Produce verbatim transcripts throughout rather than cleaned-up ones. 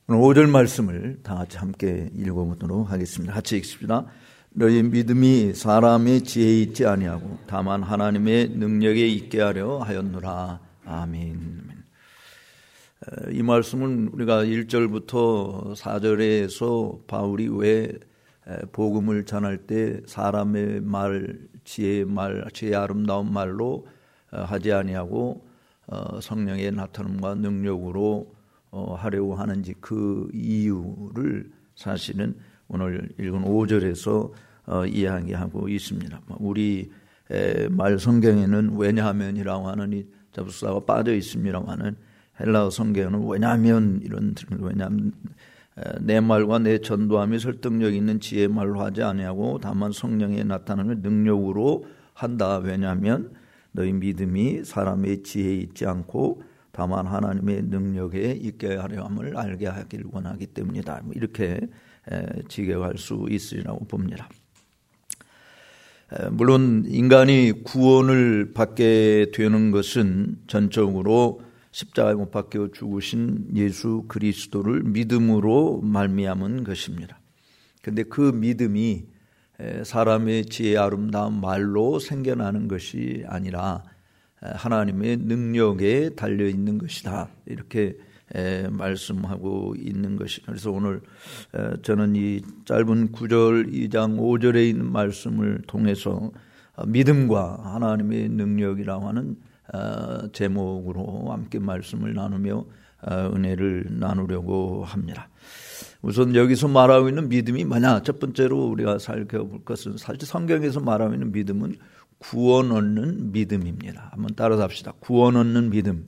오늘 오 절 말씀을 다 같이 함께 읽어보도록 하겠습니다. 같이 읽습니다. 너희 믿음이 사람의 지혜에 있지 아니하고 다만 하나님의 능력에 있게 하려 하였노라. 아멘. 이 말씀은 우리가 일 절부터 사 절에서 바울이 왜 복음을 전할 때 사람의 말, 지혜의 말, 지혜의 아름다운 말로 하지 아니하고 성령의 나타남과 능력으로 하려고 하는지 그 이유를 사실은 오늘 읽은 오 절에서 이야기하고 있습니다. 우리 말 성경에는 왜냐하면이라고 하는 이 접수사가 빠져 있습니다만은 헬라어 성경은 왜냐하면 이런 왜냐하면 내 말과 내 전도함이 설득력 있는 지혜의 말로 하지 아니하고 다만 성령의 나타나는 능력으로 한다. 왜냐하면 너희 믿음이 사람의 지혜에 있지 않고 다만 하나님의 능력에 있게 하려 함을 알게 하기를 원하기 때문이다. 이렇게 직역할 수 있으리라고 봅니다. 물론 인간이 구원을 받게 되는 것은 전적으로 십자가에 못 박혀 죽으신 예수 그리스도를 믿음으로 말미암은 것입니다. 그런데 그 믿음이 사람의 지혜의 아름다운 말로 생겨나는 것이 아니라 하나님의 능력에 달려있는 것이다. 이렇게 말씀하고 있는 것이죠. 그래서 오늘 저는 이 짧은 구 절 이 장 오 절에 있는 말씀을 통해서 믿음과 하나님의 능력이라고 하는 제목으로 함께 말씀을 나누며 은혜를 나누려고 합니다. 우선 여기서 말하고 있는 믿음이 뭐냐? 첫 번째로 우리가 살펴볼 것은 사실 성경에서 말하고 있는 믿음은 구원 얻는 믿음입니다. 한번 따라서 합시다. 구원 얻는 믿음.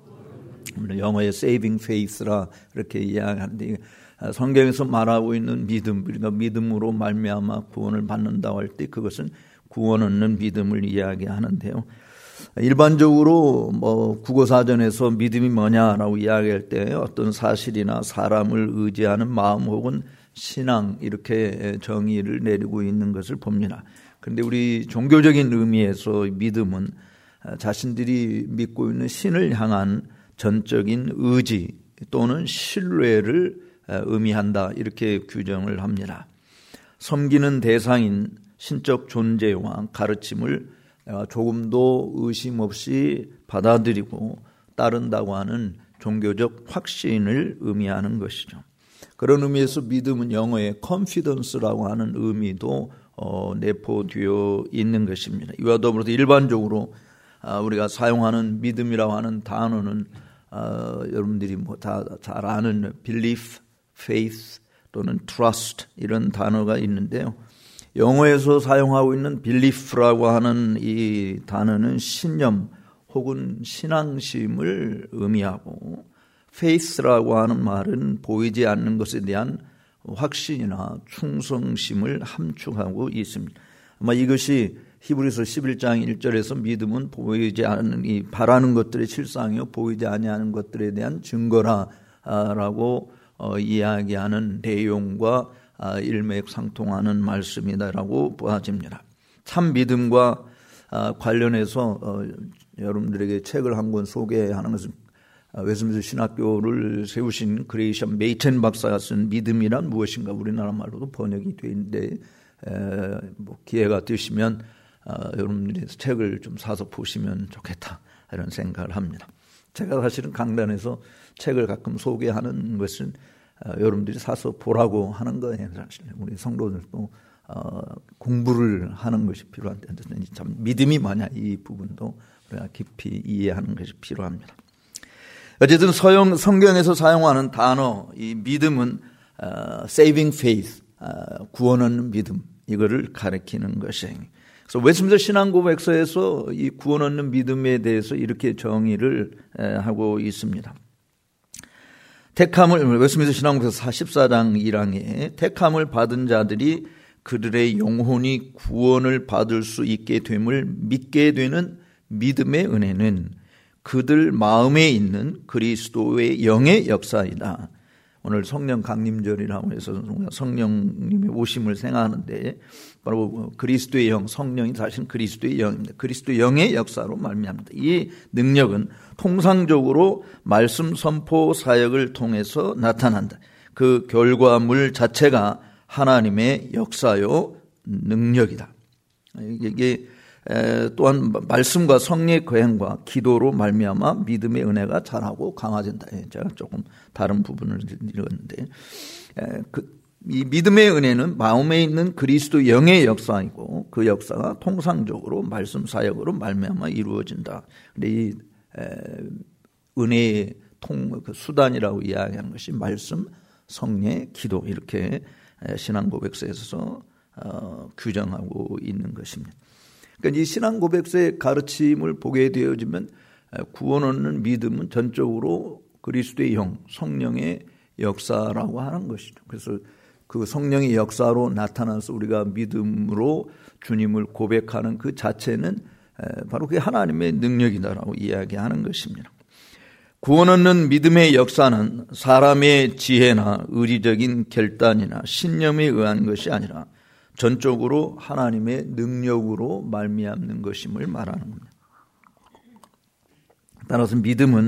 영어의 saving faith라 이렇게 이야기하는데 성경에서 말하고 있는 믿음, 우리가 믿음으로 말미암아 구원을 받는다고 할 때 그것은 구원 얻는 믿음을 이야기하는데요. 일반적으로 뭐 국어사전에서 믿음이 뭐냐라고 이야기할 때 어떤 사실이나 사람을 의지하는 마음 혹은 신앙 이렇게 정의를 내리고 있는 것을 봅니다. 그런데 우리 종교적인 의미에서 믿음은 자신들이 믿고 있는 신을 향한 전적인 의지 또는 신뢰를 의미한다 이렇게 규정을 합니다. 섬기는 대상인 신적 존재와 가르침을 조금도 의심 없이 받아들이고 따른다고 하는 종교적 확신을 의미하는 것이죠. 그런 의미에서 믿음은 영어의 confidence라고 하는 의미도 어, 내포되어 있는 것입니다. 이와 더불어서 일반적으로 아, 우리가 사용하는 믿음이라고 하는 단어는 아, 여러분들이 뭐 다 잘 아는 belief, faith 또는 trust 이런 단어가 있는데요. 영어에서 사용하고 있는 belief라고 하는 이 단어는 신념 혹은 신앙심을 의미하고 faith라고 하는 말은 보이지 않는 것에 대한 확신이나 충성심을 함축하고 있습니다. 아마 이것이 히브리서 십일 장 일 절에서 믿음은 보이지 않는 이 바라는 것들의 실상이요 보이지 아니하는 것들에 대한 증거라라고 어, 이야기하는 내용과 아, 일맥상통하는 말씀이다라고 보아집니다. 참 믿음과 아, 관련해서 어, 여러분들에게 책을 한 권 소개하는 것은 아, 웨스민스터 신학교를 세우신 그레이션 메이첸 박사가 쓴 믿음이란 무엇인가 우리나라 말로도 번역이 되어 있는데 에, 뭐 기회가 되시면 아, 여러분들이 책을 좀 사서 보시면 좋겠다 이런 생각을 합니다. 제가 사실은 강단에서 책을 가끔 소개하는 것은 어, 여러분들이 사서 보라고 하는 거예요. 사실 우리 성도들도 어, 공부를 하는 것이 필요한데 참 믿음이 뭐냐 이 부분도 우리가 깊이 이해하는 것이 필요합니다. 어쨌든 서영 성경에서 사용하는 단어 이 믿음은 어, saving faith 어, 구원 얻는 믿음 이거를 가리키는 것이에요. 그래서 웨스민스터 신앙고백서에서 이 구원 얻는 믿음에 대해서 이렇게 정의를 에, 하고 있습니다. 택함을 웨스민스터 신앙고백서 십사 장 일 항에 택함을 받은 자들이 그들의 영혼이 구원을 받을 수 있게 됨을 믿게 되는 믿음의 은혜는 그들 마음에 있는 그리스도의 영의 역사이다. 오늘 성령 강림절이라고 해서 성령님의 오심을 생각하는데 바로 그리스도의 영, 성령이 사실 그리스도의 영입니다. 그리스도의 영의 역사로 말미암습니다. 이 능력은 통상적으로 말씀 선포 사역을 통해서 나타난다. 그 결과물 자체가 하나님의 역사요 능력이다. 이게 또한 말씀과 성령의 거행과 기도로 말미암아 믿음의 은혜가 자라고 강화된다. 제가 조금 다른 부분을 읽었는데 그, 이 믿음의 은혜는 마음에 있는 그리스도 영의 역사이고 그 역사가 통상적으로 말씀 사역으로 말미암아 이루어진다. 근데 이 은혜의 통, 그 수단이라고 이야기하는 것이 말씀, 성령, 기도 이렇게 신앙 고백서에서 어, 규정하고 있는 것입니다. 그러니까 이 신앙 고백서의 가르침을 보게 되어지면 구원 얻는 믿음은 전적으로 그리스도의 영, 성령의 역사라고 하는 것이죠. 그래서 그 성령의 역사로 나타나서 우리가 믿음으로 주님을 고백하는 그 자체는 바로 그게 하나님의 능력이다라고 이야기하는 것입니다. 구원 얻는 믿음의 역사는 사람의 지혜나 의리적인 결단이나 신념에 의한 것이 아니라 전적으로 하나님의 능력으로 말미암는 것임을 말하는 겁니다. 따라서 믿음은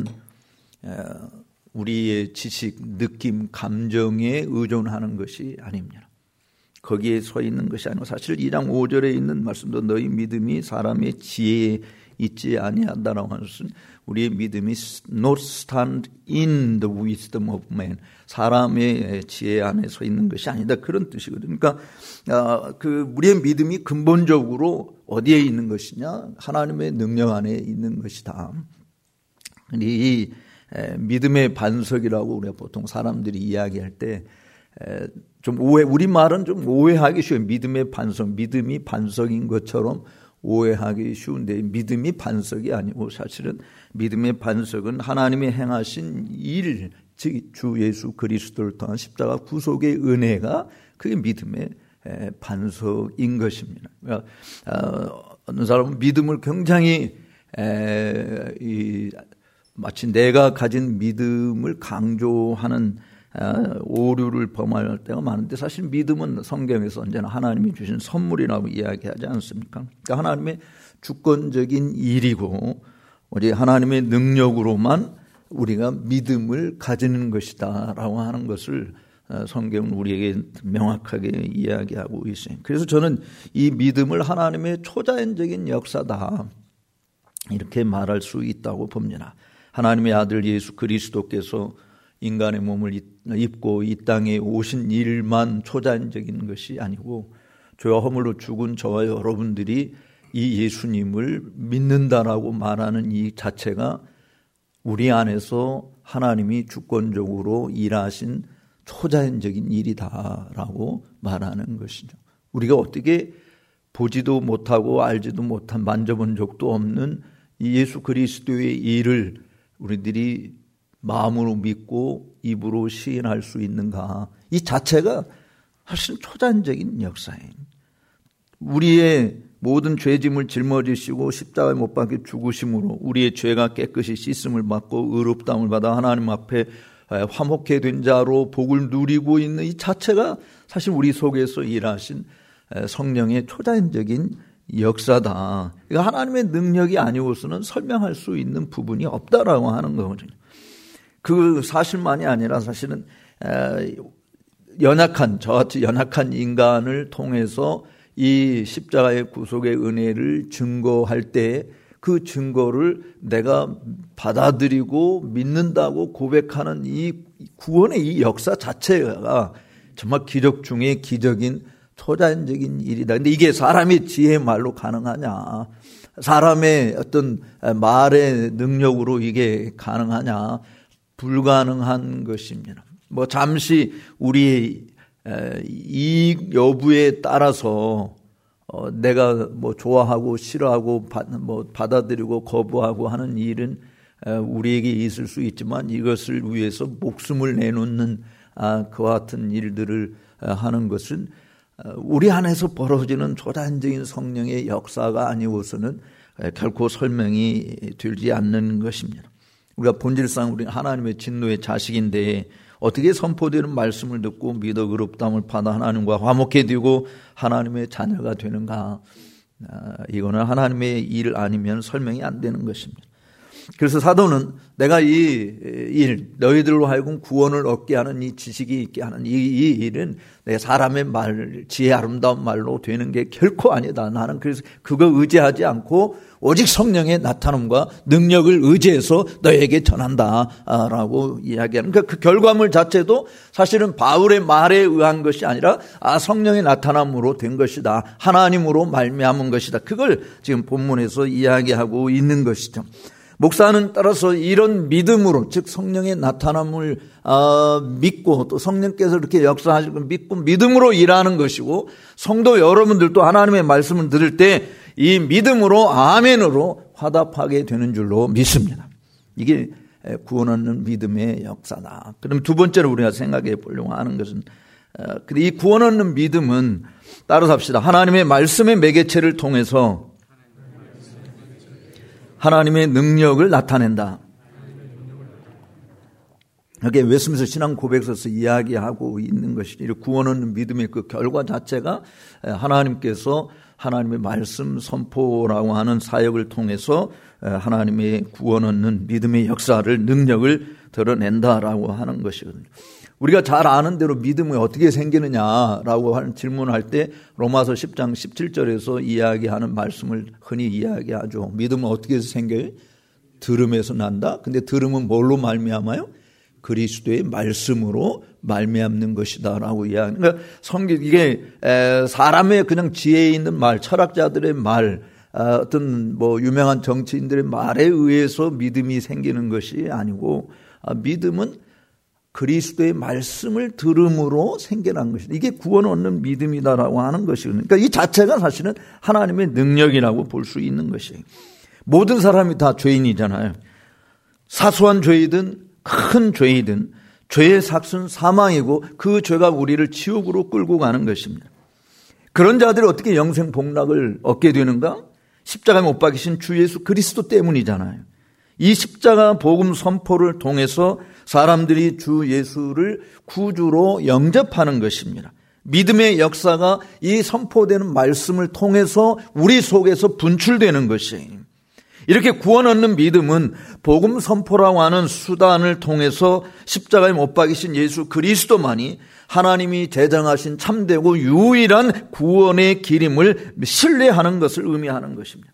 우리의 지식, 느낌, 감정에 의존하는 것이 아닙니다. 거기에 서 있는 것이 아니고 사실 이 장 오 절에 있는 말씀도 너희 믿음이 사람의 지혜에 있지 아니한다라고 하는 것은 우리의 믿음이 not stand in the wisdom of man, 사람의 지혜 안에 서 있는 것이 아니다, 그런 뜻이거든요. 그러니까 그 우리의 믿음이 근본적으로 어디에 있는 것이냐, 하나님의 능력 안에 있는 것이다. 근데 이 믿음의 반석이라고 우리가 보통 사람들이 이야기할 때 좀 오해, 우리 말은 좀 오해하기 쉬워요. 믿음의 반석, 믿음이 반석인 것처럼 오해하기 쉬운데 믿음이 반석이 아니고 사실은 믿음의 반석은 하나님이 행하신 일, 즉 주 예수 그리스도를 통한 십자가 구속의 은혜가 그게 믿음의 반석인 것입니다. 그러니까 어느 사람은 믿음을 굉장히 에, 이, 마치 내가 가진 믿음을 강조하는 오류를 범할 때가 많은데 사실 믿음은 성경에서 언제나 하나님이 주신 선물이라고 이야기하지 않습니까? 그러니까 하나님의 주권적인 일이고 우리 하나님의 능력으로만 우리가 믿음을 가지는 것이다 라고 하는 것을 성경은 우리에게 명확하게 이야기하고 있어요. 그래서 저는 이 믿음을 하나님의 초자연적인 역사다 이렇게 말할 수 있다고 봅니다. 하나님의 아들 예수 그리스도께서 인간의 몸을 입고 이 땅에 오신 일만 초자연적인 것이 아니고 죄와 허물로 죽은 저와 여러분들이 이 예수님을 믿는다라고 말하는 이 자체가 우리 안에서 하나님이 주권적으로 일하신 초자연적인 일이다라고 말하는 것이죠. 우리가 어떻게 보지도 못하고 알지도 못한, 만져본 적도 없는 이 예수 그리스도의 일을 우리들이 마음으로 믿고 입으로 시인할 수 있는가, 이 자체가 사실 초자연적인 역사예요. 우리의 모든 죄짐을 짊어지시고 십자가에 못 박혀 죽으심으로 우리의 죄가 깨끗이 씻음을 받고 의롭다함을 받아 하나님 앞에 화목해 된 자로 복을 누리고 있는 이 자체가 사실 우리 속에서 일하신 성령의 초자연적인 역사다. 그러니까 하나님의 능력이 아니고서는 설명할 수 있는 부분이 없다라고 하는 거거든요. 그 사실만이 아니라 사실은 연약한, 저같이 연약한 인간을 통해서 이 십자가의 구속의 은혜를 증거할 때 그 증거를 내가 받아들이고 믿는다고 고백하는 이 구원의 이 역사 자체가 정말 기적 중에 기적인 초자연적인 일이다. 근데 이게 사람의 지혜의 말로 가능하냐? 사람의 어떤 말의 능력으로 이게 가능하냐? 불가능한 것입니다. 뭐 잠시 우리의 이익 여부에 따라서 어 내가 뭐 좋아하고 싫어하고 받, 뭐 받아들이고 거부하고 하는 일은 우리에게 있을 수 있지만 이것을 위해서 목숨을 내놓는 아, 그와 같은 일들을 하는 것은 우리 안에서 벌어지는 초자연적인 성령의 역사가 아니고서는 결코 설명이 되지 않는 것입니다. 우리가 본질상 우리 하나님의 진노의 자식인데 어떻게 선포되는 말씀을 듣고 믿어 의롭다함을 받아 하나님과 화목해 되고 하나님의 자녀가 되는가? 이거는 하나님의 일 아니면 설명이 안 되는 것입니다. 그래서 사도는 내가 이 일, 너희들로 하여금 구원을 얻게 하는 이 지식이 있게 하는 이, 이 일은 내 사람의 말, 지혜 아름다운 말로 되는 게 결코 아니다. 나는 그래서 그거 의지하지 않고 오직 성령의 나타남과 능력을 의지해서 너에게 전한다라고 이야기하는 그러니까 그 결과물 자체도 사실은 바울의 말에 의한 것이 아니라 아 성령의 나타남으로 된 것이다. 하나님으로 말미암은 것이다. 그걸 지금 본문에서 이야기하고 있는 것이죠. 목사는 따라서 이런 믿음으로 즉 성령의 나타남을 어, 믿고 또 성령께서 이렇게 역사하실 걸 믿고 믿음으로 일하는 것이고 성도 여러분들도 하나님의 말씀을 들을 때 이 믿음으로 아멘으로 화답하게 되는 줄로 믿습니다. 이게 구원 얻는 믿음의 역사다. 그럼 두 번째로 우리가 생각해 보려고 하는 것은 이 구원 얻는 믿음은 따라서 합시다. 하나님의 말씀의 매개체를 통해서 하나님의 능력을 나타낸다. 이게 웨스민스터 신앙 고백서에서 이야기하고 있는 것이죠. 구원 얻는 믿음의 그 결과 자체가 하나님께서 하나님의 말씀 선포라고 하는 사역을 통해서 하나님의 구원 얻는 믿음의 역사를 능력을 드러낸다라고 하는 것이거든요. 우리가 잘 아는 대로 믿음이 어떻게 생기느냐라고 하는 질문을 할 때 로마서 십 장 십칠 절에서 이야기하는 말씀을 흔히 이야기하죠. 믿음은 어떻게 해서 생겨요? 들음에서 난다. 근데 들음은 뭘로 말미암아요? 그리스도의 말씀으로 말미암는 것이다라고 이야기. 그러니까 성경 이게 사람의 그냥 지혜 있는 말, 철학자들의 말, 어떤 뭐 유명한 정치인들의 말에 의해서 믿음이 생기는 것이 아니고 믿음은 그리스도의 말씀을 들음으로 생겨난 것이다. 이게 구원 얻는 믿음이다라고 하는 것이거든요. 그러니까 이 자체가 사실은 하나님의 능력이라고 볼 수 있는 것이에요. 모든 사람이 다 죄인이잖아요. 사소한 죄이든 큰 죄이든 죄의 삭은 사망이고 그 죄가 우리를 지옥으로 끌고 가는 것입니다. 그런 자들이 어떻게 영생 복락을 얻게 되는가? 십자가에 못 박히신 주 예수 그리스도 때문이잖아요. 이 십자가 복음 선포를 통해서 사람들이 주 예수를 구주로 영접하는 것입니다. 믿음의 역사가 이 선포되는 말씀을 통해서 우리 속에서 분출되는 것이에요. 이렇게 구원 얻는 믿음은 복음 선포라고 하는 수단을 통해서 십자가에 못 박이신 예수 그리스도만이 하나님이 제정하신 참되고 유일한 구원의 길임을 신뢰하는 것을 의미하는 것입니다.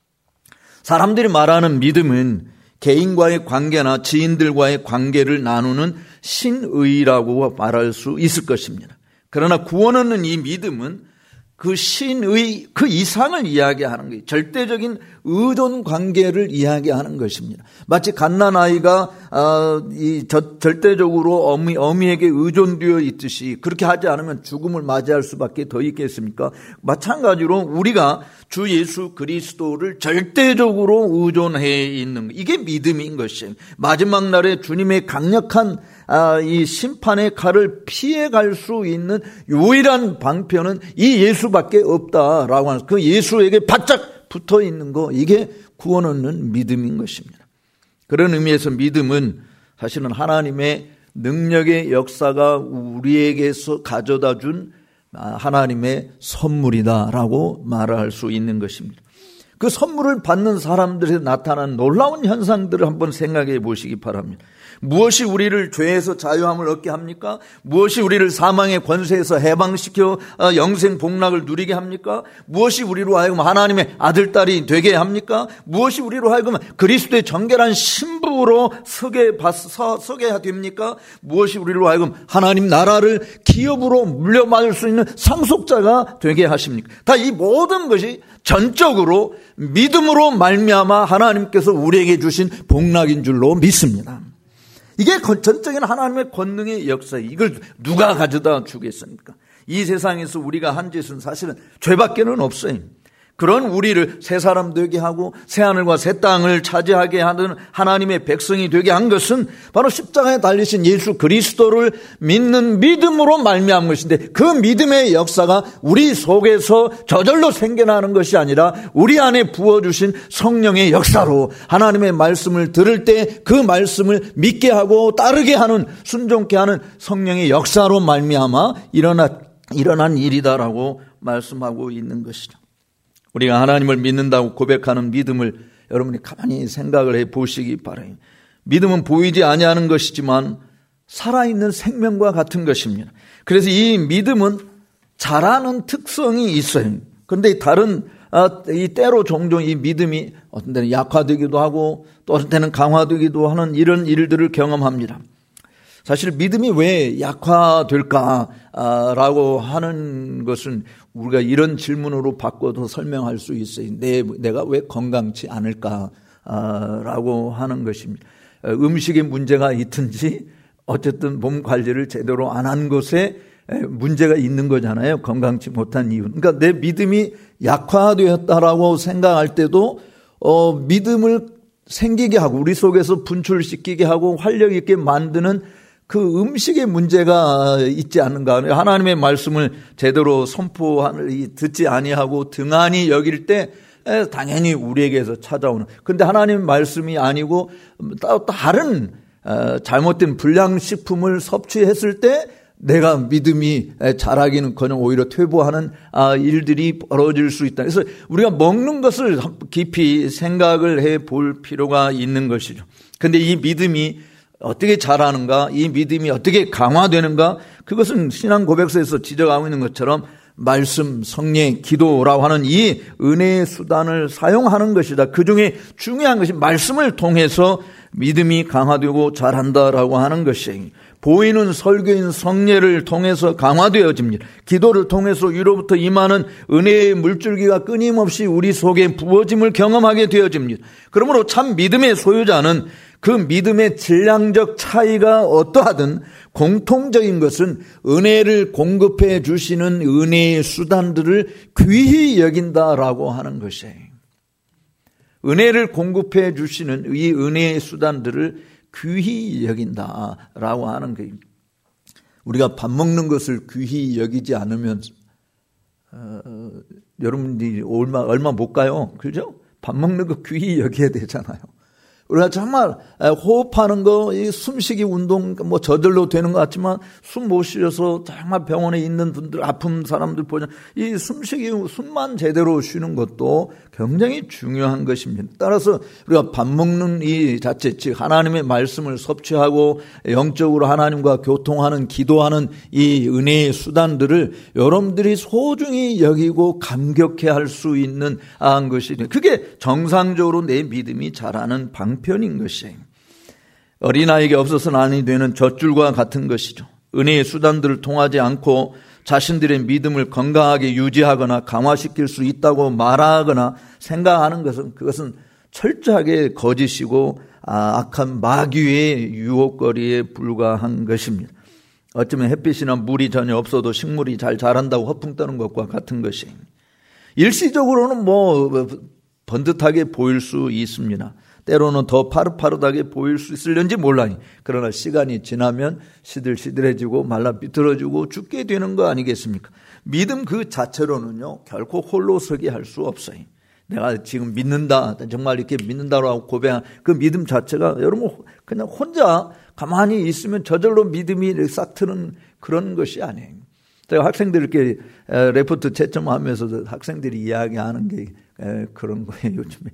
사람들이 말하는 믿음은 개인과의 관계나 지인들과의 관계를 나누는 신의라고 말할 수 있을 것입니다. 그러나 구원 얻는 이 믿음은 그 신의 그 이상을 이야기하는 거예요. 절대적인 의존 관계를 이야기하는 것입니다. 마치 갓난아이가 어, 이 저, 절대적으로 어미, 어미에게 의존되어 있듯이 그렇게 하지 않으면 죽음을 맞이할 수밖에 더 있겠습니까? 마찬가지로 우리가 주 예수 그리스도를 절대적으로 의존해 있는 것. 이게 믿음인 것이에요. 마지막 날에 주님의 강력한 아, 이 심판의 칼을 피해갈 수 있는 유일한 방편은 이 예수밖에 없다라고 하는 그 예수에게 바짝 붙어 있는 거 이게 구원 얻는 믿음인 것입니다. 그런 의미에서 믿음은 사실은 하나님의 능력의 역사가 우리에게서 가져다 준 하나님의 선물이다라고 말할 수 있는 것입니다. 그 선물을 받는 사람들에 나타난 놀라운 현상들을 한번 생각해 보시기 바랍니다. 무엇이 우리를 죄에서 자유함을 얻게 합니까? 무엇이 우리를 사망의 권세에서 해방시켜 영생 복락을 누리게 합니까? 무엇이 우리로 하여금 하나님의 아들, 딸이 되게 합니까? 무엇이 우리로 하여금 그리스도의 정결한 신부로 서게, 서게 됩니까? 무엇이 우리로 하여금 하나님 나라를 기업으로 물려받을 수 있는 상속자가 되게 하십니까? 다 이 모든 것이 전적으로 믿음으로 말미암아 하나님께서 우리에게 주신 복락인 줄로 믿습니다. 이게 전적인 하나님의 권능의 역사예요. 이걸 누가 가져다 주겠습니까? 이 세상에서 우리가 한 짓은 사실은 죄밖에는 없어요. 그 그런 우리를 새 사람 되게 하고 새 하늘과 새 땅을 차지하게 하는 하나님의 백성이 되게 한 것은 바로 십자가에 달리신 예수 그리스도를 믿는 믿음으로 말미암은 것인데, 그 믿음의 역사가 우리 속에서 저절로 생겨나는 것이 아니라 우리 안에 부어주신 성령의 역사로 하나님의 말씀을 들을 때 그 말씀을 믿게 하고 따르게 하는, 순종케 하는 성령의 역사로 말미암아 일어나, 일어난 일이다라고 말씀하고 있는 것이죠. 우리가 하나님을 믿는다고 고백하는 믿음을 여러분이 가만히 생각을 해 보시기 바랍니다. 믿음은 보이지 아니하는 것이지만 살아있는 생명과 같은 것입니다. 그래서 이 믿음은 자라는 특성이 있어요. 그런데 다른 이 때로 종종 이 믿음이 어떤 때는 약화되기도 하고 또 어떤 때는 강화되기도 하는 이런 일들을 경험합니다. 사실 믿음이 왜 약화될까라고 하는 것은 우리가 이런 질문으로 바꿔도 설명할 수 있어요. 내, 내가 왜 건강치 않을까라고 하는 것입니다. 음식에 문제가 있든지 어쨌든 몸 관리를 제대로 안 한 것에 문제가 있는 거잖아요. 건강치 못한 이유. 그러니까 내 믿음이 약화되었다라고 생각할 때도 어, 믿음을 생기게 하고 우리 속에서 분출시키게 하고 활력 있게 만드는 그 음식에 문제가 있지 않는가. 하나님의 말씀을 제대로 선포하는, 듣지 아니하고 등한히 여길 때 당연히 우리에게서 찾아오는. 그런데 하나님의 말씀이 아니고 다른 잘못된 불량식품을 섭취했을 때 내가 믿음이 자라기는커녕 오히려 퇴보하는 일들이 벌어질 수 있다. 그래서 우리가 먹는 것을 깊이 생각을 해 볼 필요가 있는 것이죠. 그런데 이 믿음이 어떻게 자라는가, 이 믿음이 어떻게 강화되는가, 그것은 신앙 고백서에서 지적하고 있는 것처럼 말씀, 성령, 기도라고 하는 이 은혜의 수단을 사용하는 것이다. 그중에 중요한 것이 말씀을 통해서 믿음이 강화되고 자란다라고 하는 것이에요. 보이는 설교인 성례를 통해서 강화되어집니다. 기도를 통해서 위로부터 임하는 은혜의 물줄기가 끊임없이 우리 속에 부어짐을 경험하게 되어집니다. 그러므로 참 믿음의 소유자는 그 믿음의 질량적 차이가 어떠하든 공통적인 것은 은혜를 공급해 주시는 은혜의 수단들을 귀히 여긴다라고 하는 것이에요. 은혜를 공급해 주시는 이 은혜의 수단들을 귀히 여긴다라고 하는 거예요. 우리가 밥 먹는 것을 귀히 여기지 않으면 어, 여러분들이 얼마 얼마 못 가요, 그죠? 밥 먹는 거 귀히 여겨야 되잖아요. 우리가 정말 호흡하는 거, 이 숨쉬기 운동 뭐 저절로 되는 것 같지만 숨 못 쉬어서 정말 병원에 있는 분들, 아픈 사람들 보면 이 숨쉬기, 숨만 제대로 쉬는 것도 굉장히 중요한 것입니다. 따라서 우리가 밥 먹는 이 자체, 즉 하나님의 말씀을 섭취하고 영적으로 하나님과 교통하는, 기도하는 이 은혜의 수단들을 여러분들이 소중히 여기고 감격해 할 수 있는 것이, 그게 정상적으로 내 믿음이 자라는 방편인 것이에요. 어린아이에게 없어서는 아니 되는 젖줄과 같은 것이죠. 은혜의 수단들을 통하지 않고 자신들의 믿음을 건강하게 유지하거나 강화시킬 수 있다고 말하거나 생각하는 것은, 그것은 철저하게 거짓이고 악한 마귀의 유혹거리에 불과한 것입니다. 어쩌면 햇빛이나 물이 전혀 없어도 식물이 잘 자란다고 허풍 떠는 것과 같은 것이에요. 일시적으로는 뭐 번듯하게 보일 수 있습니다. 때로는 더 파릇파릇하게 보일 수 있을는지 몰라요. 그러나 시간이 지나면 시들시들해지고 말라 비틀어지고 죽게 되는 거 아니겠습니까? 믿음 그 자체로는요, 결코 홀로 서게 할 수 없어요. 내가 지금 믿는다, 정말 이렇게 믿는다라고 고백한 그 믿음 자체가 여러분 그냥 혼자 가만히 있으면 저절로 믿음이 싹 트는 그런 것이 아니에요. 제가 학생들께 레포트 채점하면서 학생들이 이야기하는 게 그런 거예요. 요즘에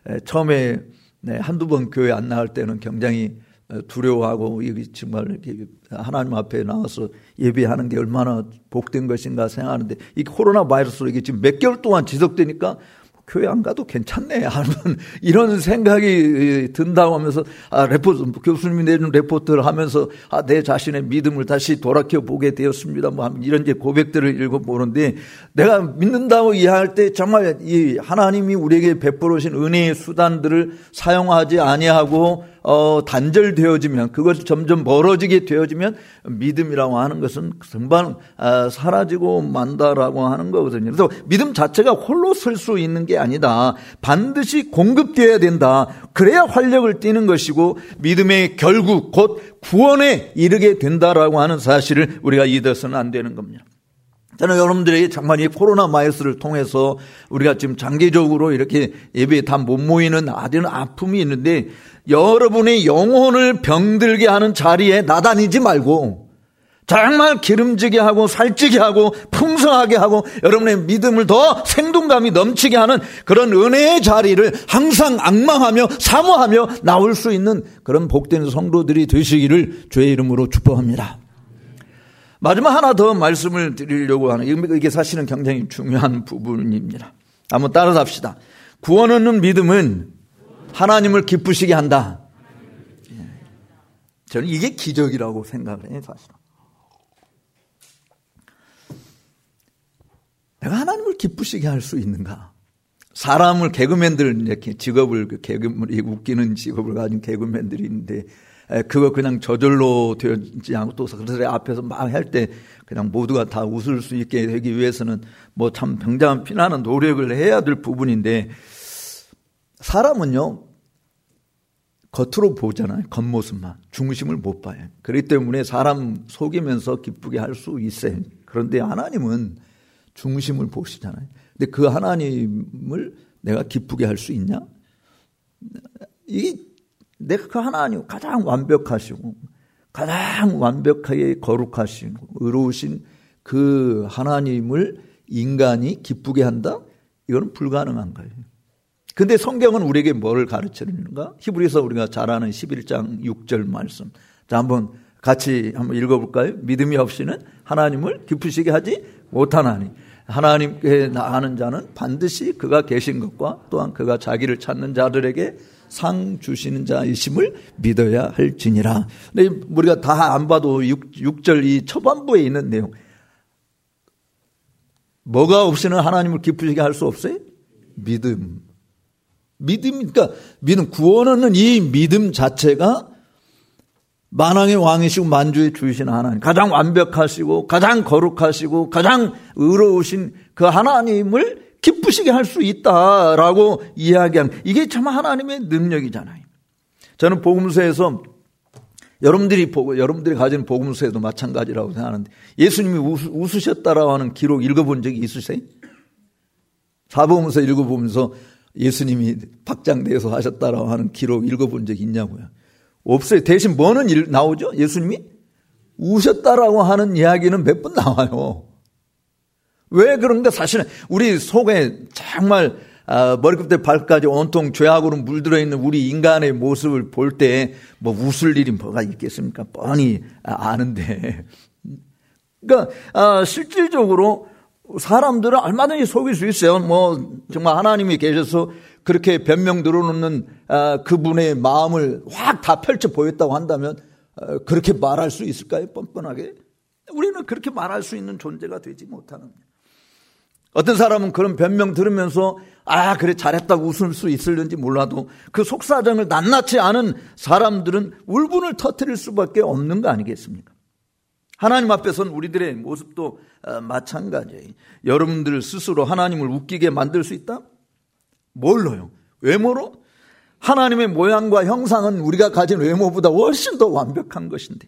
처음에 네, 한두 번 교회 안 나갈 때는 굉장히 두려워하고 정말 하나님 앞에 나와서 예배하는 게 얼마나 복된 것인가 생각하는데, 이 코로나 바이러스로 이게 지금 몇 개월 동안 지속되니까 교회 안 가도 괜찮네 하는 이런 생각이 든다고 하면서, 아, 레포트, 교수님이 내준 레포트를 하면서, 아, 내 자신의 믿음을 다시 돌아켜보게 되었습니다. 뭐, 이런 이제 고백들을 읽어보는데, 내가 믿는다고 이해할 때 정말 이 하나님이 우리에게 베풀어 주신 은혜의 수단들을 사용하지 아니하고, 어, 단절되어지면, 그것이 점점 멀어지게 되어지면 믿음이라고 하는 것은 금방 어, 사라지고 만다라고 하는 거거든요. 그래서 믿음 자체가 홀로 설 수 있는 게 아니다. 반드시 공급되어야 된다. 그래야 활력을 띠는 것이고 믿음의 결국 곧 구원에 이르게 된다라고 하는 사실을 우리가 잊어서는 안 되는 겁니다. 저는 여러분들에게 정말 이 코로나 바이러스를 통해서 우리가 지금 장기적으로 이렇게 예배에 다 못 모이는 아주 아픔이 있는데, 여러분의 영혼을 병들게 하는 자리에 나다니지 말고 정말 기름지게 하고 살찌게 하고 풍성하게 하고 여러분의 믿음을 더 생동감이 넘치게 하는 그런 은혜의 자리를 항상 앙망하며 사모하며 나올 수 있는 그런 복된 성도들이 되시기를 주의 이름으로 축복합니다. 마지막 하나 더 말씀을 드리려고 하는, 이게 사실은 굉장히 중요한 부분입니다. 한번 따라서 합시다. 구원 얻는 믿음은 하나님을 기쁘시게 한다. 저는 이게 기적이라고 생각을 해요, 사실은. 내가 하나님을 기쁘시게 할 수 있는가? 사람을, 개그맨들, 이렇게 직업을, 개그맨, 웃기는 직업을 가진 개그맨들이 있는데, 그거 그냥 저절로 되지 않고 또 그들의 앞에서 막 할 때 그냥 모두가 다 웃을 수 있게 되기 위해서는 뭐 참 굉장한 피나는 노력을 해야 될 부분인데, 사람은요 겉으로 보잖아요. 겉모습만, 중심을 못 봐요. 그렇기 때문에 사람 속이면서 기쁘게 할 수 있어요. 그런데 하나님은 중심을 보시잖아요. 근데 그 하나님을 내가 기쁘게 할 수 있냐? 이게 내가 그 하나님 가장 완벽하시고 가장 완벽하게 거룩하시고 의로우신 그 하나님을 인간이 기쁘게 한다? 이거는 불가능한 거예요. 근데 성경은 우리에게 뭐를 가르치는가? 히브리서 우리가 잘 아는 십일 장 육 절 말씀. 자, 한번 같이 한번 읽어볼까요? 믿음이 없이는 하나님을 기쁘시게 하지 못하나니 하나님께 나아가는 자는 반드시 그가 계신 것과 또한 그가 자기를 찾는 자들에게 상 주시는 자이심을 믿어야 할지니라. 근데 우리가 다 안 봐도 육 절 이 초반부에 있는 내용, 뭐가 없이는 하나님을 기쁘시게 할 수 없어요? 믿음. 믿음이니까 믿음, 구원은 이 믿음 자체가 만왕의 왕이시고 만주의 주이신 하나님, 가장 완벽하시고 가장 거룩하시고 가장 의로우신 그 하나님을 기쁘시게 할 수 있다라고 이야기하는, 이게 참 하나님의 능력이잖아요. 저는 복음서에서 여러분들이 보고 여러분들이 가진 복음서에도 마찬가지라고 생각하는데, 예수님이 웃, 웃으셨다라고 하는 기록 읽어본 적이 있으세요? 사복음서 읽어보면서 예수님이 박장대소 하셨다라고 하는 기록 읽어본 적이 있냐고요? 없어요. 대신 뭐는 일, 나오죠? 예수님이 우셨다라고 하는 이야기는 몇 번 나와요. 왜 그런가? 사실은 우리 속에 정말 머리끝부터 발끝까지 온통 죄악으로 물들어 있는 우리 인간의 모습을 볼 때 뭐 웃을 일이 뭐가 있겠습니까? 뻔히 아는데. 그러니까 실질적으로 사람들은 얼마든지 속일 수 있어요. 뭐 정말 하나님이 계셔서 그렇게 변명 들어놓는 그분의 마음을 확 다 펼쳐 보였다고 한다면 그렇게 말할 수 있을까요? 뻔뻔하게. 우리는 그렇게 말할 수 있는 존재가 되지 못하는. 어떤 사람은 그런 변명 들으면서 아 그래 잘했다고 웃을 수 있을는지 몰라도 그 속사정을 낱낱이 아는 사람들은 울분을 터뜨릴 수밖에 없는 거 아니겠습니까? 하나님 앞에서는 우리들의 모습도 마찬가지예요. 여러분들 스스로 하나님을 웃기게 만들 수 있다? 뭘로요? 외모로? 하나님의 모양과 형상은 우리가 가진 외모보다 훨씬 더 완벽한 것인데,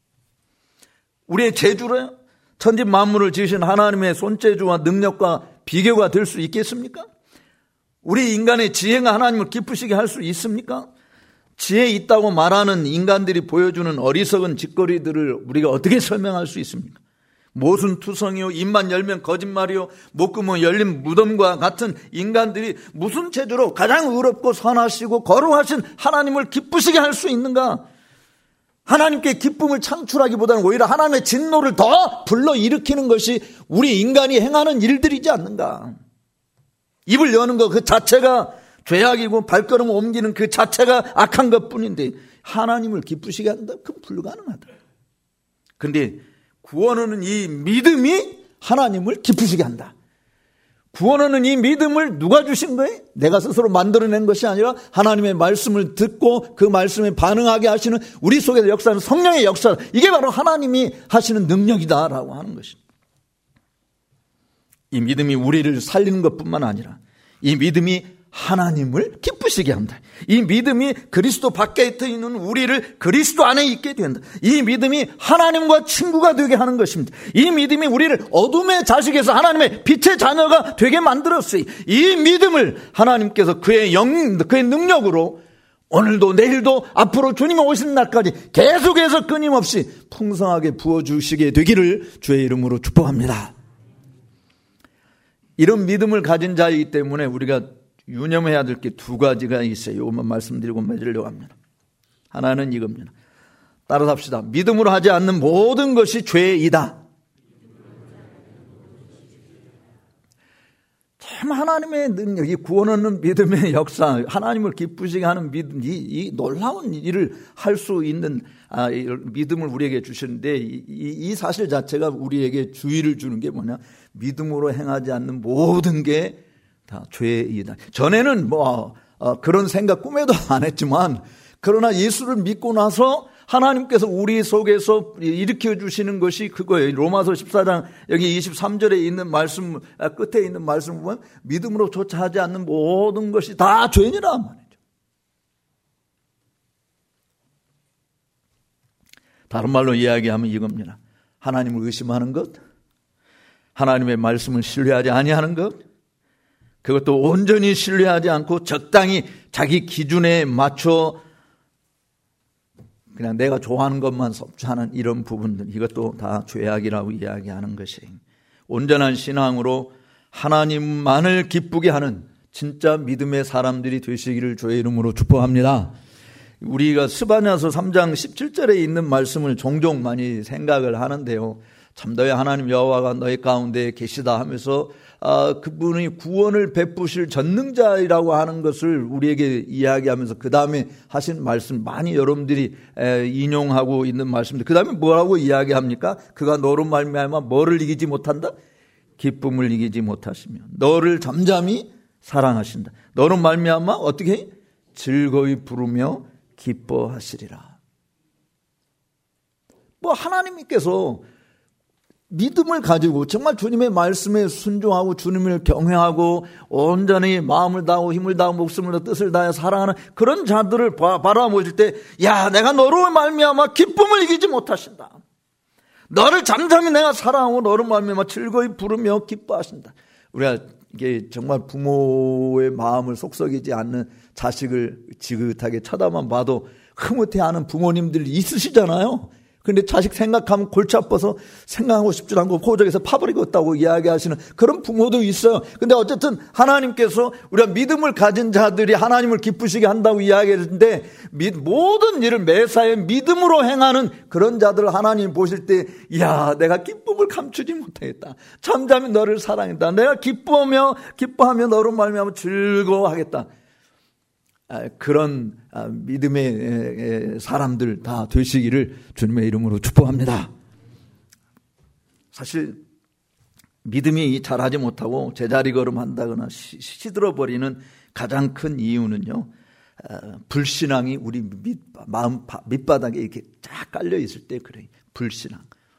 우리의 재주로요? 천지 만물을 지으신 하나님의 손재주와 능력과 비교가 될 수 있겠습니까? 우리 인간의 지혜가 하나님을 기쁘시게 할 수 있습니까? 지혜 있다고 말하는 인간들이 보여주는 어리석은 짓거리들을 우리가 어떻게 설명할 수 있습니까? 모순투성이요, 입만 열면 거짓말이요, 목구멍 열린 무덤과 같은 인간들이 무슨 재주로 가장 의롭고 선하시고 거룩하신 하나님을 기쁘시게 할 수 있는가? 하나님께 기쁨을 창출하기보다는 오히려 하나님의 진노를 더 불러일으키는 것이 우리 인간이 행하는 일들이지 않는가? 입을 여는 것 그 자체가 죄악이고 발걸음을 옮기는 그 자체가 악한 것뿐인데 하나님을 기쁘시게 한다? 그건 불가능하다. 그런데 구원은 이 믿음이 하나님을 기쁘시게 한다. 구원하는 이 믿음을 누가 주신 거예요? 내가 스스로 만들어낸 것이 아니라 하나님의 말씀을 듣고 그 말씀에 반응하게 하시는 우리 속에서 역사하는 성령의 역사, 이게 바로 하나님이 하시는 능력이다라고 하는 것입니다. 이 믿음이 우리를 살리는 것뿐만 아니라 이 믿음이 하나님을 기쁘시게 한다. 이 믿음이 그리스도 밖에 있는 우리를 그리스도 안에 있게 된다. 이 믿음이 하나님과 친구가 되게 하는 것입니다. 이 믿음이 우리를 어둠의 자식에서 하나님의 빛의 자녀가 되게 만들었어요. 이 믿음을 하나님께서 그의 영, 그의 능력으로 오늘도 내일도 앞으로 주님이 오시는 날까지 계속해서 끊임없이 풍성하게 부어주시게 되기를 주의 이름으로 축복합니다. 이런 믿음을 가진 자이기 때문에 우리가 유념해야 될 게 두 가지가 있어요. 이것만 말씀드리고 맺으려고 합니다. 하나는 이겁니다. 따라서 합시다. 믿음으로 하지 않는 모든 것이 죄이다. 참 하나님의 능력, 이 구원하는 믿음의 역사, 하나님을 기쁘시게 하는 믿음, 이, 이 놀라운 일을 할 수 있는 아, 믿음을 우리에게 주시는데 이, 이 사실 자체가 우리에게 주의를 주는 게 뭐냐? 믿음으로 행하지 않는 모든 게 다 죄이다. 전에는 뭐 어, 그런 생각 꿈에도 안 했지만, 그러나 예수를 믿고 나서 하나님께서 우리 속에서 일으켜 주시는 것이 그거예요. 로마서 십사 장 여기 이십삼 절에 있는 말씀, 끝에 있는 말씀 보면 믿음으로 조차 하지 않는 모든 것이 다 죄니라 말이죠. 다른 말로 이야기하면 이겁니다. 하나님을 의심하는 것, 하나님의 말씀을 신뢰하지 아니하는 것, 그것도 온전히 신뢰하지 않고 적당히 자기 기준에 맞춰 그냥 내가 좋아하는 것만 섭취하는 이런 부분들, 이것도 다 죄악이라고 이야기하는 것이, 온전한 신앙으로 하나님만을 기쁘게 하는 진짜 믿음의 사람들이 되시기를 주의 이름으로 축복합니다. 우리가 스바냐서 삼 장 십칠 절에 있는 말씀을 종종 많이 생각을 하는데요. 참 너희 하나님 여호와가 너희 가운데 계시다 하면서 아, 그분이 구원을 베푸실 전능자이라고 하는 것을 우리에게 이야기하면서 그 다음에 하신 말씀 많이 여러분들이 에, 인용하고 있는 말씀인데, 그 다음에 뭐라고 이야기합니까? 그가 너로 말미암아 뭐를 이기지 못한다? 기쁨을 이기지 못하시며 너를 잠잠히 사랑하신다. 너로 말미암아 어떻게? 즐거이 부르며 기뻐하시리라. 뭐 하나님께서 믿음을 가지고 정말 주님의 말씀에 순종하고 주님을 경외하고 온전히 마음을 다하고 힘을 다하고 목숨을 다하고 뜻을 다해 사랑하는 그런 자들을 바라보실 때, 야, 내가 너로 말미암아 기쁨을 이기지 못하신다. 너를 잠잠히 내가 사랑하고 너로 말미암아 즐거이 부르며 기뻐하신다. 우리가 이게 정말 부모의 마음을 속썩이지 않는 자식을 지긋하게 쳐다만 봐도 흐뭇해하는 부모님들이 있으시잖아요. 그런데 자식 생각하면 골치 아파서 생각하고 싶지 않고 호적에서 파버리겠다고 이야기하시는 그런 부모도 있어요. 그런데 어쨌든 하나님께서 우리가 믿음을 가진 자들이 하나님을 기쁘시게 한다고 이야기했는데, 모든 일을 매사에 믿음으로 행하는 그런 자들을 하나님 보실 때, 이야, 내가 기쁨을 감추지 못하겠다. 잠잠히 너를 사랑했다. 내가 기뻐하며 기뻐하며 너로 말미암아 즐거워하겠다. 그런 믿음의 사람들 다 되시기를 주님의 이름으로 축복합니다. 사실 믿음이 자라지 못하고 제자리 걸음한다거나 시들어버리는 가장 큰 이유는요, 불신앙이 우리 밑, 마음 밑바닥에 이렇게 쫙 깔려 있을 때 그래요. 불신앙.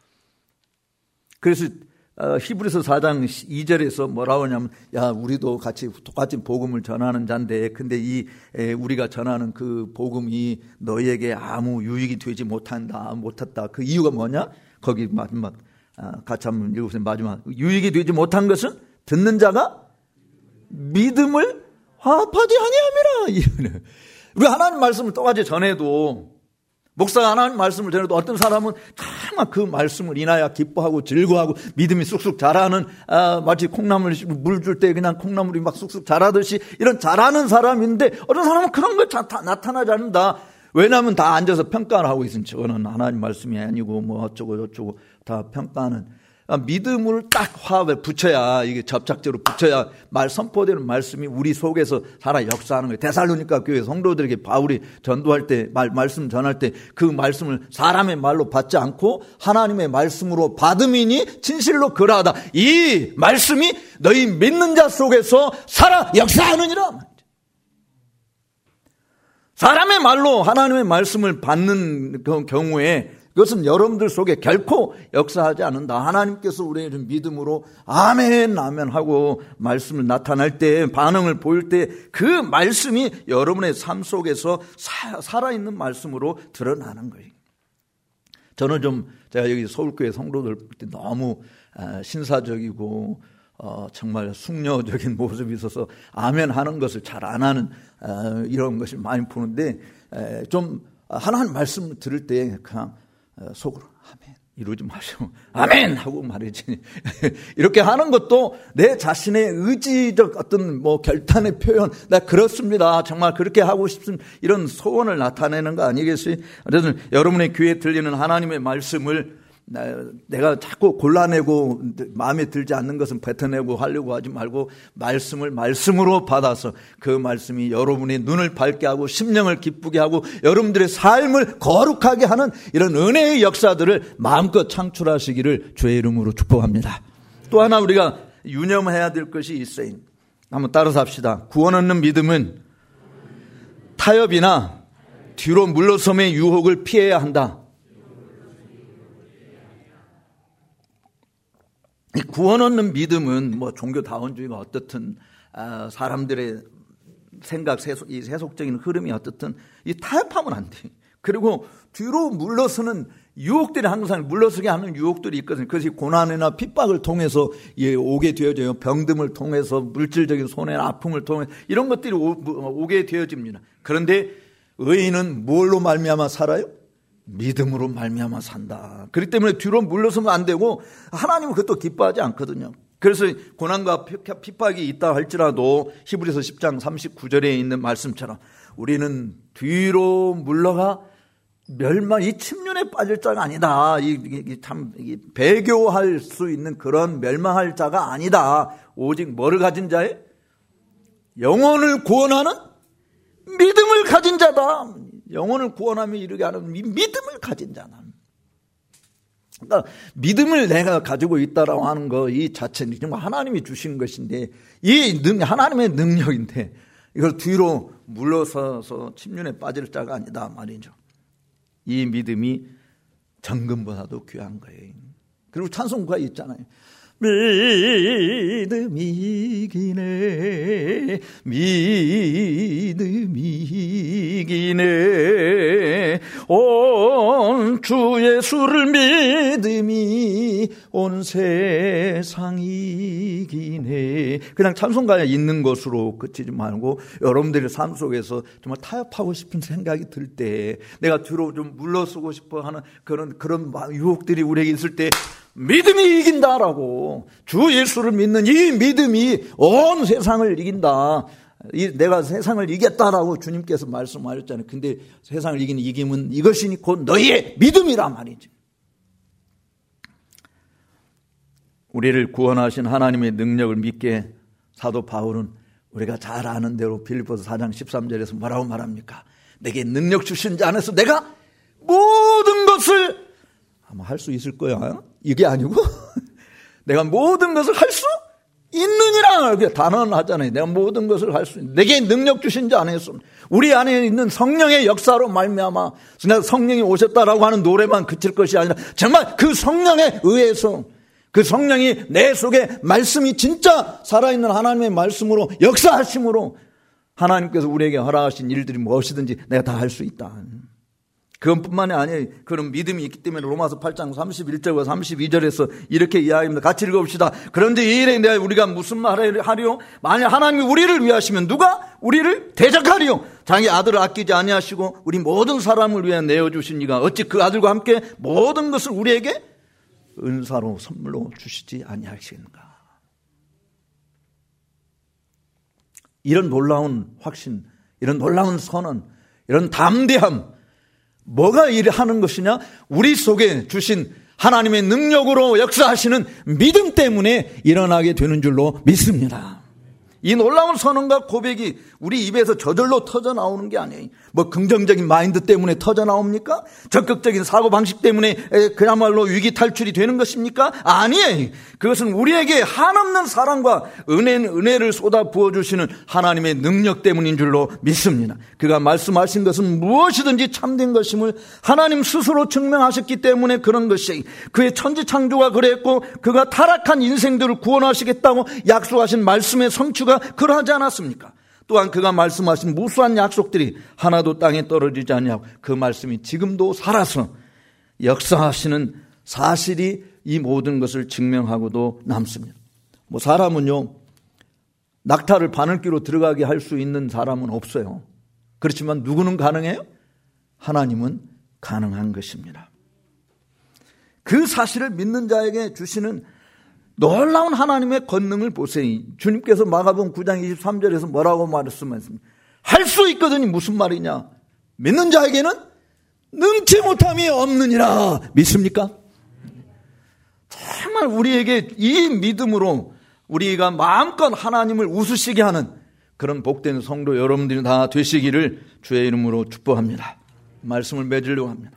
그래서 어, 히브리서 사 장 이 절에서 뭐라고 하냐면, 야, 우리도 같이 똑같이 복음을 전하는 자인데, 근데 이 에, 우리가 전하는 그 복음이 너희에게 아무 유익이 되지 못한다, 못했다. 그 이유가 뭐냐? 거기 마지막 아, 같이 한번 읽어보세요. 마지막 유익이 되지 못한 것은 듣는 자가 믿음을 화합하지 아니함이라. 우리 하나님 말씀을 똑같이 전해도, 목사가 하나님 말씀을 전해도 어떤 사람은 정말 그 말씀을 인하여 기뻐하고 즐거워하고 믿음이 쑥쑥 자라는, 아, 마치 콩나물 물 줄 때 그냥 콩나물이 막 쑥쑥 자라듯이 이런 자라는 사람인데, 어떤 사람은 그런 거 다 나타나지 않는다. 왜냐하면 다 앉아서 평가를 하고 있으니 저거는 하나님 말씀이 아니고 뭐 어쩌고 저쩌고 다 평가하는. 믿음을 딱 화합에 붙여야, 이게 접착제로 붙여야 말 선포되는 말씀이 우리 속에서 살아 역사하는 거예요. 데살로니가 교회 성도들에게 바울이 전도할 때, 말, 말씀 전할 때 그 말씀을 사람의 말로 받지 않고 하나님의 말씀으로 받음이니 진실로 그러하다. 이 말씀이 너희 믿는 자 속에서 살아 역사하느니라. 사람의 말로 하나님의 말씀을 받는 경우에 그것은 여러분들 속에 결코 역사하지 않는다. 하나님께서 우리의 믿음으로 아멘 아멘 하고 말씀을 나타날 때, 반응을 보일 때 그 말씀이 여러분의 삶 속에서 사, 살아있는 말씀으로 드러나는 거예요. 저는 좀 제가 여기 서울교회 성도들 볼 때 너무 신사적이고 어, 정말 숙녀적인 모습이 있어서 아멘 하는 것을 잘 안 하는 어, 이런 것을 많이 보는데, 에, 좀 하나님 말씀을 들을 때 그냥 속으로 아멘 이러지 마시고 아멘 하고 말이지. 이렇게 하는 것도 내 자신의 의지적 어떤 뭐 결단의 표현, 나 그렇습니다, 정말 그렇게 하고 싶은 이런 소원을 나타내는 거 아니겠어요? 그래서 여러분의 귀에 들리는 하나님의 말씀을 내가 자꾸 골라내고 마음에 들지 않는 것은 뱉어내고 하려고 하지 말고 말씀을 말씀으로 받아서 그 말씀이 여러분의 눈을 밝게 하고 심령을 기쁘게 하고 여러분들의 삶을 거룩하게 하는 이런 은혜의 역사들을 마음껏 창출하시기를 주의 이름으로 축복합니다. 또 하나 우리가 유념해야 될 것이 있어요. 한번 따라서 합시다. 구원 얻는 믿음은 타협이나 뒤로 물러섬의 유혹을 피해야 한다. 구원 얻는 믿음은 뭐 종교다원주의가 어떻든, 아, 사람들의 생각, 세속, 이 세속적인 흐름이 어떻든 이 타협하면 안 돼. 그리고 뒤로 물러서는 유혹들이 항상 물러서게 하는 유혹들이 있거든요. 그것이 고난이나 핍박을 통해서 예, 오게 되어져요. 병듦을 통해서, 물질적인 손해나 아픔을 통해 이런 것들이 오, 오게 되어집니다. 그런데 의인은 뭘로 말미암아 살아요? 믿음으로 말미암아 산다. 그렇기 때문에 뒤로 물러서면 안 되고 하나님은 그것도 기뻐하지 않거든요. 그래서 고난과 핍박이 있다 할지라도 히브리서 십 장 삼십구 절에 있는 말씀처럼 우리는 뒤로 물러가 멸망, 이 침륜에 빠질 자가 아니다. 이, 이, 참 이, 배교할 수 있는 그런 멸망할 자가 아니다. 오직 뭐를 가진 자에? 영혼을 구원하는 믿음을 가진 자다. 영혼을 구원하며 이르게 하는 믿음을 가진 자다. 그러니까 믿음을 내가 가지고 있다라고 하는 거 이 자체는 정말 하나님이 주신 것인데, 이 능, 하나님의 능력인데 이걸 뒤로 물러서서 침륜에 빠질 자가 아니다 말이죠. 이 믿음이 정금보다도 귀한 거예요. 그리고 찬송가 있잖아요. 믿음이 이기네, 믿음이 이기네, 온 주 예수를 믿음이 온 세상 이기네. 그냥 찬송가에 있는 것으로 그치지 말고 여러분들의 삶 속에서 정말 타협하고 싶은 생각이 들 때, 내가 뒤로 좀 물러서고 싶어 하는 그런 그런 유혹들이 우리에게 있을 때 믿음이 이긴다라고, 주 예수를 믿는 이 믿음이 온 세상을 이긴다. 이 내가 세상을 이겼다라고 주님께서 말씀하셨잖아요. 근데 세상을 이기는 이김은 이것이니 곧 너희의 믿음이란 말이지. 우리를 구원하신 하나님의 능력을 믿게 사도 바울은 우리가 잘 아는 대로 빌립보서 사 장 십삼 절에서 뭐라고 말합니까? 내게 능력 주신 자 안에서 내가 모든 것을 아마 할 수 있을 거야. 이게 아니고 내가 모든 것을 할 수 있느니라 이렇게 단언하잖아요. 내가 모든 것을 할 수 있는, 내게 능력 주신 자 안에서 우리 안에 있는 성령의 역사로 말미암아 내가 성령이 오셨다라고 하는 노래만 그칠 것이 아니라 정말 그 성령에 의해서, 그 성령이 내 속에 말씀이 진짜 살아있는 하나님의 말씀으로 역사하심으로 하나님께서 우리에게 허락하신 일들이 무엇이든지 내가 다 할 수 있다. 그것뿐만이 아니에요. 그런 믿음이 있기 때문에 로마서 팔 장 삼십일 절과 삼십이 절에서 이렇게 이야기합니다. 같이 읽어봅시다. 그런데 이 일에 내가 우리가 무슨 말을 하리요? 만약 하나님이 우리를 위하시면 누가 우리를 대적하리요? 자기 아들을 아끼지 아니하시고 우리 모든 사람을 위해 내어주신 이가 어찌 그 아들과 함께 모든 것을 우리에게 은사로 선물로 주시지 아니하시는가? 이런 놀라운 확신, 이런 놀라운 선언, 이런 담대함, 뭐가 일을 하는 것이냐? 우리 속에 주신 하나님의 능력으로 역사하시는 믿음 때문에 일어나게 되는 줄로 믿습니다. 이 놀라운 선언과 고백이 우리 입에서 저절로 터져 나오는 게 아니에요. 뭐 긍정적인 마인드 때문에 터져 나옵니까? 적극적인 사고방식 때문에 그야말로 위기 탈출이 되는 것입니까? 아니에요. 그것은 우리에게 한없는 사랑과 은혜, 은혜를 쏟아 부어주시는 하나님의 능력 때문인 줄로 믿습니다. 그가 말씀하신 것은 무엇이든지 참된 것임을 하나님 스스로 증명하셨기 때문에 그런 것이, 그의 천지창조가 그랬고 그가 타락한 인생들을 구원하시겠다고 약속하신 말씀의 성취가 그러하지 않았습니까? 또한 그가 말씀하신 무수한 약속들이 하나도 땅에 떨어지지 않냐고, 그 말씀이 지금도 살아서 역사하시는 사실이 이 모든 것을 증명하고도 남습니다. 뭐 사람은요, 낙타를 바늘귀로 들어가게 할 수 있는 사람은 없어요. 그렇지만 누구는 가능해요? 하나님은 가능한 것입니다. 그 사실을 믿는 자에게 주시는 놀라운 하나님의 권능을 보세요. 주님께서 마가복음 구 장 이십삼 절에서 뭐라고 말씀하셨습니까? 할 수 있거든요. 무슨 말이냐? 믿는 자에게는 능치 못함이 없느니라. 믿습니까? 정말 우리에게 이 믿음으로 우리가 마음껏 하나님을 웃으시게 하는 그런 복된 성도 여러분들이 다 되시기를 주의 이름으로 축복합니다. 말씀을 맺으려고 합니다.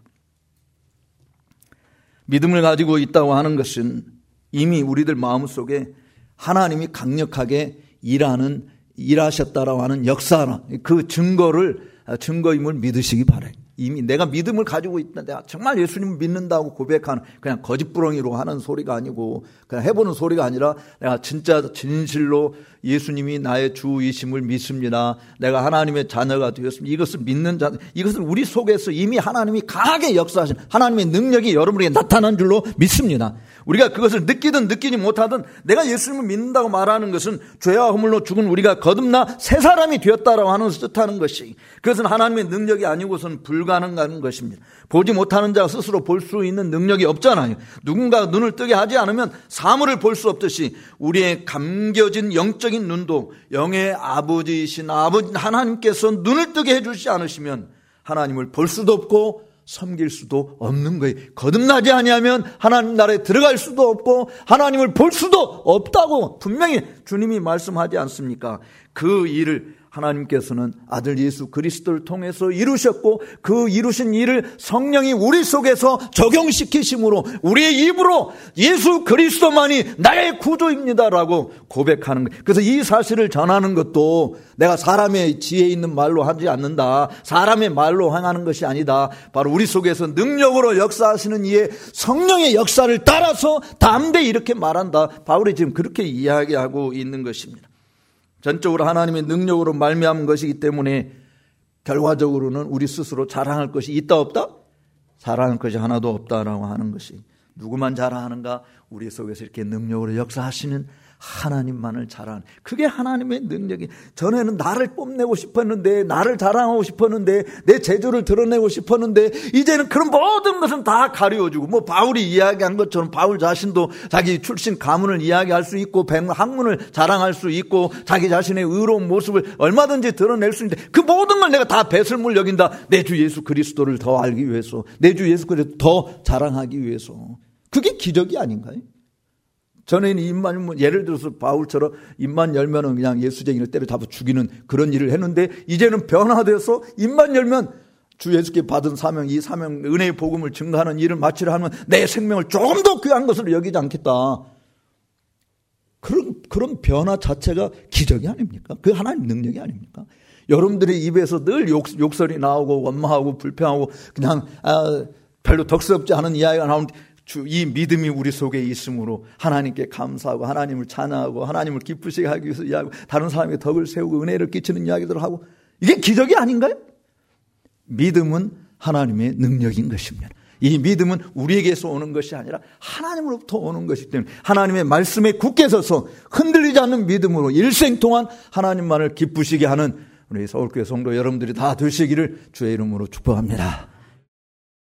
믿음을 가지고 있다고 하는 것은 이미 우리들 마음속에 하나님이 강력하게 일하는, 일하셨다라고 하는 역사나 그 증거를, 증거임을 믿으시기 바라요. 이미 내가 믿음을 가지고 있다, 내가 정말 예수님을 믿는다고 고백하는 그냥 거짓부렁이로 하는 소리가 아니고 그냥 해보는 소리가 아니라 내가 진짜 진실로 예수님이 나의 주이심을 믿습니다, 내가 하나님의 자녀가 되었습니다, 이것을 믿는 자, 이것은 우리 속에서 이미 하나님이 강하게 역사하신 하나님의 능력이 여러분에게 나타난 줄로 믿습니다. 우리가 그것을 느끼든 느끼지 못하든 내가 예수님을 믿는다고 말하는 것은 죄와 허물로 죽은 우리가 거듭나 새 사람이 되었다라고 하는 뜻하는 것이, 그것은 하나님의 능력이 아니고서는 불가능한 것입니다. 보지 못하는 자가 스스로 볼 수 있는 능력이 없잖아요. 누군가 눈을 뜨게 하지 않으면 사물을 볼 수 없듯이 우리의 감겨진 영적인 눈도 영의 아버지이신 아버지 하나님께서 눈을 뜨게 해주지 않으시면 하나님을 볼 수도 없고 섬길 수도 없는 거예요. 거듭나지 아니하면 하나님 나라에 들어갈 수도 없고 하나님을 볼 수도 없다고 분명히 주님이 말씀하지 않습니까? 그 일을 하나님께서는 아들 예수 그리스도를 통해서 이루셨고, 그 이루신 일을 성령이 우리 속에서 적용시키심으로 우리의 입으로 예수 그리스도만이 나의 구주입니다라고 고백하는 거예요. 그래서 이 사실을 전하는 것도 내가 사람의 지혜 있는 말로 하지 않는다, 사람의 말로 행하는 것이 아니다, 바로 우리 속에서 능력으로 역사하시는 이의 성령의 역사를 따라서 담대히 이렇게 말한다. 바울이 지금 그렇게 이야기하고 있는 것입니다. 전적으로 하나님의 능력으로 말미암은 것이기 때문에 결과적으로는 우리 스스로 자랑할 것이 있다 없다? 자랑할 것이 하나도 없다라고 하는 것이, 누구만 자랑하는가? 우리 속에서 이렇게 능력으로 역사하시는 하나님만을 자랑하는, 그게 하나님의 능력이. 전에는 나를 뽐내고 싶었는데, 나를 자랑하고 싶었는데, 내 재주를 드러내고 싶었는데, 이제는 그런 모든 것은 다 가려주고, 뭐 바울이 이야기한 것처럼 바울 자신도 자기 출신 가문을 이야기할 수 있고, 학문을 자랑할 수 있고, 자기 자신의 의로운 모습을 얼마든지 드러낼 수 있는데, 그 모든 걸 내가 다 배설물 여긴다. 내 주 예수 그리스도를 더 알기 위해서, 내 주 예수 그리스도를 더 자랑하기 위해서. 그게 기적이 아닌가요? 전에는 입만 열면, 예를 들어서 바울처럼 입만 열면은 그냥 예수쟁이를 때려잡아 죽이는 그런 일을 했는데, 이제는 변화되어서 입만 열면 주 예수께 받은 사명, 이 사명, 은혜의 복음을 증가하는 일을 마치려 하면 내 생명을 조금 더 귀한 것으로 여기지 않겠다. 그런, 그런 변화 자체가 기적이 아닙니까? 그 하나님 능력이 아닙니까? 여러분들의 입에서 늘 욕, 욕설이 나오고 원망하고 불평하고 그냥 아, 별로 덕스럽지 않은 이야기가 나오는데, 주, 이 믿음이 우리 속에 있으므로 하나님께 감사하고 하나님을 찬양하고 하나님을 기쁘시게 하기 위해서 이야기하고 다른 사람에게 덕을 세우고 은혜를 끼치는 이야기들을 하고, 이게 기적이 아닌가요? 믿음은 하나님의 능력인 것입니다. 이 믿음은 우리에게서 오는 것이 아니라 하나님으로부터 오는 것이기 때문에 하나님의 말씀에 굳게 서서 흔들리지 않는 믿음으로 일생 동안 하나님만을 기쁘시게 하는 우리 서울교회 성도 여러분들이 다 되시기를 주의 이름으로 축복합니다.